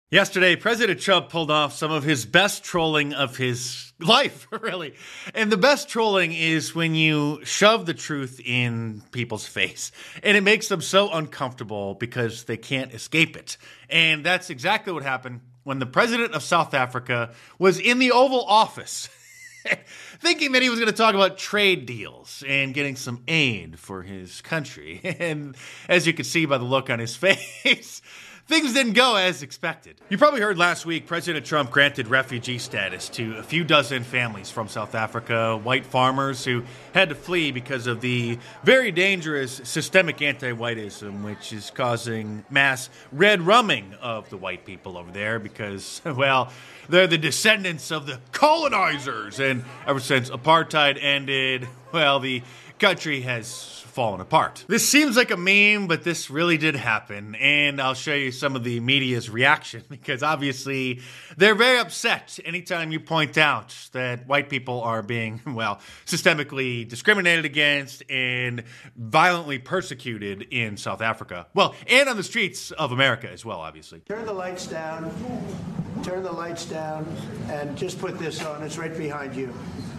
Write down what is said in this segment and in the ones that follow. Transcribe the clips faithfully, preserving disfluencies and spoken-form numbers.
Yesterday, President Trump pulled off some of his best trolling of his life, really. And the best trolling is when you shove the truth in people's face. And it makes them so uncomfortable because they can't escape it. And that's exactly what happened when the president of South Africa was in the Oval Office, thinking that he was going to talk about trade deals and getting some aid for his country. And as you can see by the look on his face, things didn't go as expected. You probably heard last week President Trump granted refugee status to a few dozen families from South Africa, white farmers who had to flee because of the very dangerous systemic anti-whiteism, which is causing mass red rumming of the white people over there because, well, they're the descendants of the colonizers. And ever since apartheid ended, well, the country has fallen apart. This seems like a meme, but this really did happen, and I'll show you some of the media's reaction because obviously they're very upset anytime you point out that white people are being, well, systemically discriminated against and violently persecuted in South Africa. Well, and on the streets of America as well, obviously. Turn the lights down, turn the lights down, and just put this on. It's right behind you.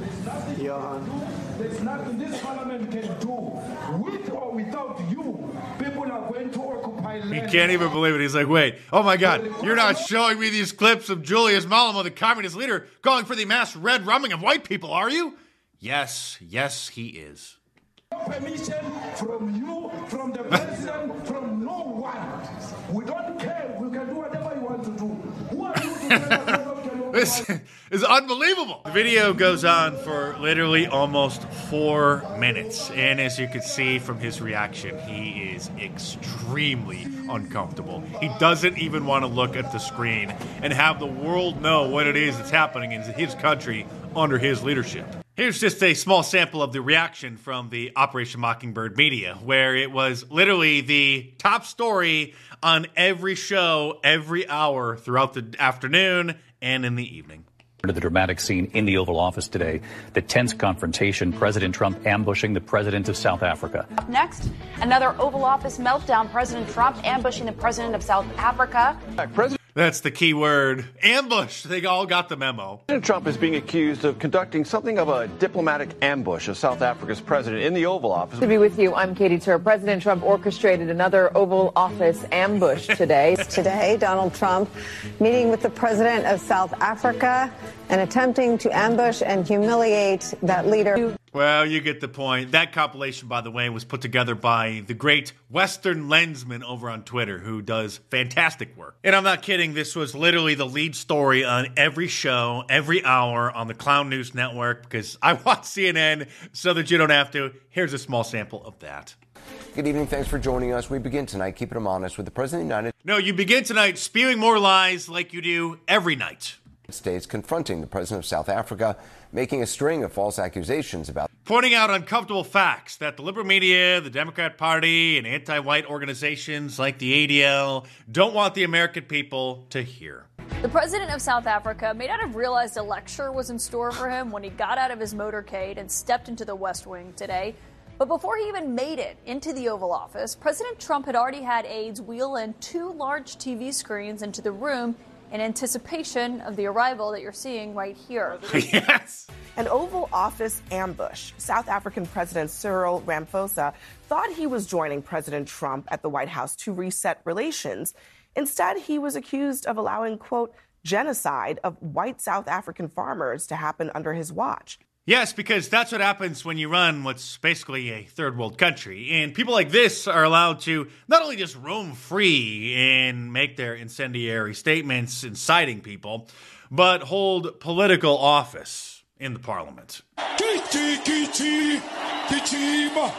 Johan. There's nothing this parliament can do with or without you. People are going to occupy land. He can't even believe it. He's like, wait, oh my God, you're not showing me these clips of Julius Malemo, the communist leader, calling for the mass red rumming of white people, are you? Yes, yes, he is. Permission from you, from the president, from no one. We don't care. We can do whatever you want to do. Who are you to tell us? This is unbelievable. The video goes on for literally almost four minutes. And as you can see from his reaction, he is extremely uncomfortable. He doesn't even want to look at the screen and have the world know what it is that's happening in his country under his leadership. Here's just a small sample of the reaction from the Operation Mockingbird media, where it was literally the top story on every show, every hour throughout the afternoon and in the evening. To the dramatic scene in the Oval Office today, the tense confrontation, President Trump ambushing the president of South Africa. Up next, another Oval Office meltdown, President Trump ambushing the president of South Africa. President That's the key word. Ambush. They all got the memo. President Trump is being accused of conducting something of a diplomatic ambush of South Africa's president in the Oval Office. To be with you, I'm Katie Tur. President Trump orchestrated another Oval Office ambush today. Today, Donald Trump meeting with the president of South Africa and attempting to ambush and humiliate that leader. Well, you get the point. That compilation, by the way, was put together by the great Western Lensman over on Twitter, who does fantastic work. And I'm not kidding. This was literally the lead story on every show, every hour on the Clown News Network, because I watch C N N so that you don't have to. Here's a small sample of that. Good evening. Thanks for joining us. We begin tonight, keeping them honest, with the President of the United No, you begin tonight spewing more lies like you do every night. States confronting the president of South Africa, making a string of false accusations about pointing out uncomfortable facts that the liberal media, the Democrat Party, and anti-white organizations like the A D L don't want the American people to hear. The president of South Africa may not have realized a lecture was in store for him when he got out of his motorcade and stepped into the West Wing today. But before he even made it into the Oval Office, President Trump had already had aides wheel in two large T V screens into the room in anticipation of the arrival that you're seeing right here. Yes. An Oval Office ambush. South African President Cyril Ramaphosa thought he was joining President Trump at the White House to reset relations. Instead, he was accused of allowing, quote, genocide of white South African farmers to happen under his watch. Yes, because that's what happens when you run what's basically a third world country. And people like this are allowed to not only just roam free and make their incendiary statements inciting people, but hold political office in the parliament. Kichi, kichi, kichima,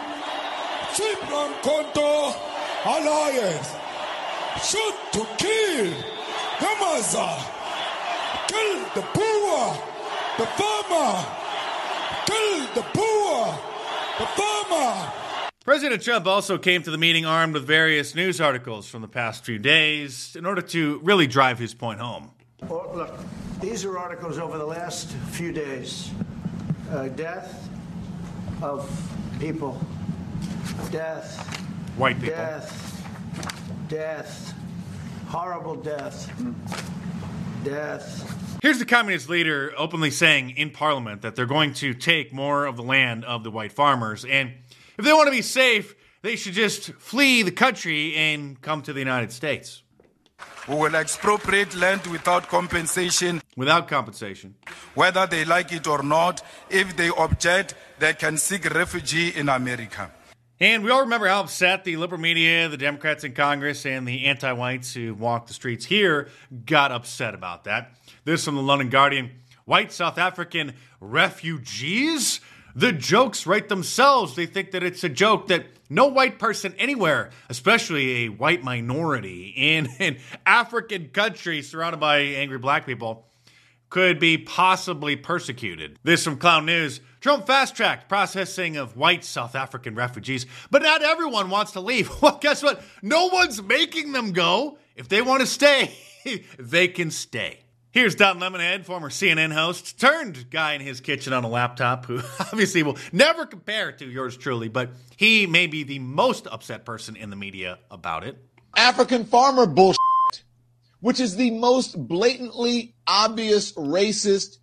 Simran Konto Alliance, shoot to kill, Yamaza, kill the poor, the farmer, kill the poor, the farmer. President Trump also came to the meeting armed with various news articles from the past few days in order to really drive his point home. Well, look, these are articles over the last few days. Uh, death of people. Death. White people. Death. Death. horrible death. Death. Here's the communist leader openly saying in parliament that they're going to take more of the land of the white farmers. And if they want to be safe, they should just flee the country and come to the United States. We will expropriate land without compensation. Without compensation. Whether they like it or not, if they object, they can seek refuge in America. And we all remember how upset the liberal media, the Democrats in Congress, and the anti-whites who walk the streets here got upset about that. This from the London Guardian. White South African refugees? The jokes write themselves. They think that it's a joke that no white person anywhere, especially a white minority in an African country surrounded by angry black people, could be possibly persecuted. This from Clown News. Trump fast-tracked processing of white South African refugees, but not everyone wants to leave. Well, guess what? No one's making them go. If they want to stay, they can stay. Here's Don Lemonhead, former C N N host, turned guy in his kitchen on a laptop, who obviously will never compare to yours truly, but he may be the most upset person in the media about it. African farmer bullshit, which is the most blatantly obvious racist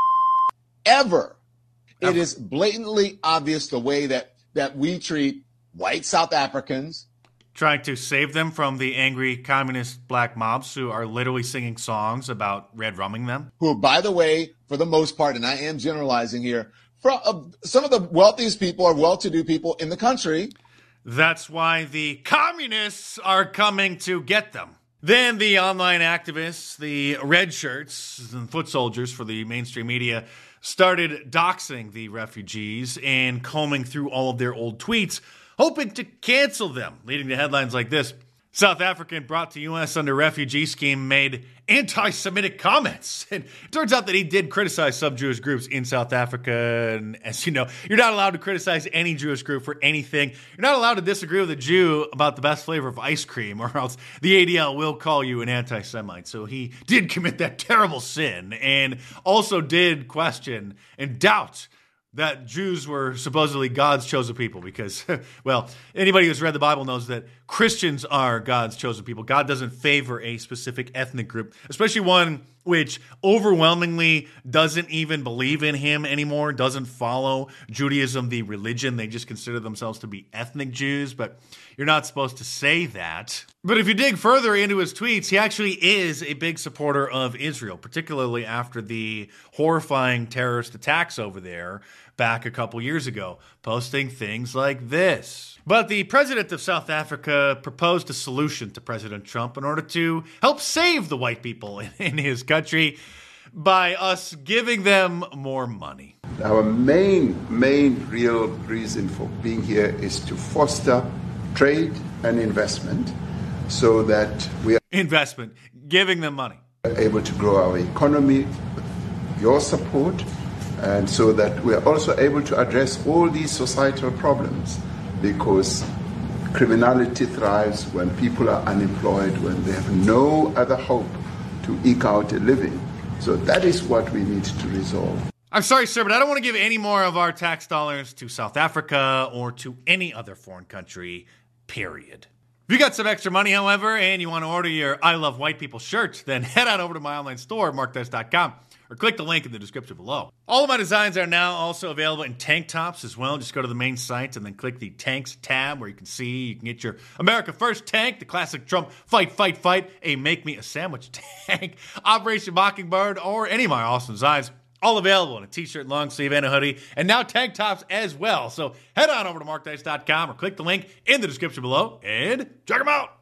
ever. It is blatantly obvious the way that, that we treat white South Africans. Trying to save them from the angry communist black mobs who are literally singing songs about red rumming them. Who, by the way, for the most part, and I am generalizing here, from, uh, some of the wealthiest people are well-to-do people in the country. That's why the communists are coming to get them. Then the online activists, the red shirts and foot soldiers for the mainstream media, started doxing the refugees and combing through all of their old tweets, hoping to cancel them, leading to headlines like this. South African brought to U S under refugee scheme made anti-Semitic comments. And it turns out that he did criticize some Jewish groups in South Africa. And as you know, you're not allowed to criticize any Jewish group for anything. You're not allowed to disagree with a Jew about the best flavor of ice cream, or else the A D L will call you an anti-Semite. So he did commit that terrible sin, and also did question and doubt that Jews were supposedly God's chosen people because, well, anybody who's read the Bible knows that Christians are God's chosen people. God doesn't favor a specific ethnic group, especially one which overwhelmingly doesn't even believe in him anymore, doesn't follow Judaism, the religion. They just consider themselves to be ethnic Jews, but you're not supposed to say that. But if you dig further into his tweets, he actually is a big supporter of Israel, particularly after the horrifying terrorist attacks over there back a couple years ago, posting things like this. But the president of South Africa proposed a solution to President Trump in order to help save the white people in, in his country by us giving them more money. Our main, main real reason for being here is to foster trade and investment so that we are investment, giving them money, able to grow our economy with your support, and so that we are also able to address all these societal problems, because criminality thrives when people are unemployed, when they have no other hope to eke out a living. So that is what we need to resolve. I'm sorry, sir, but I don't want to give any more of our tax dollars to South Africa or to any other foreign country, period. If you got some extra money, however, and you want to order your I Love White People shirt, then head on over to my online store, mark dice dot com, or click the link in the description below. All of my designs are now also available in tank tops as well. Just go to the main site and then click the Tanks tab, where you can see you can get your America First tank, the classic Trump Fight, Fight, Fight, a Make Me a Sandwich tank, Operation Mockingbird, or any of my awesome designs. All available in a t-shirt, long sleeve, and a hoodie, and now tank tops as well. So head on over to mark dice dot com or click the link in the description below and check them out.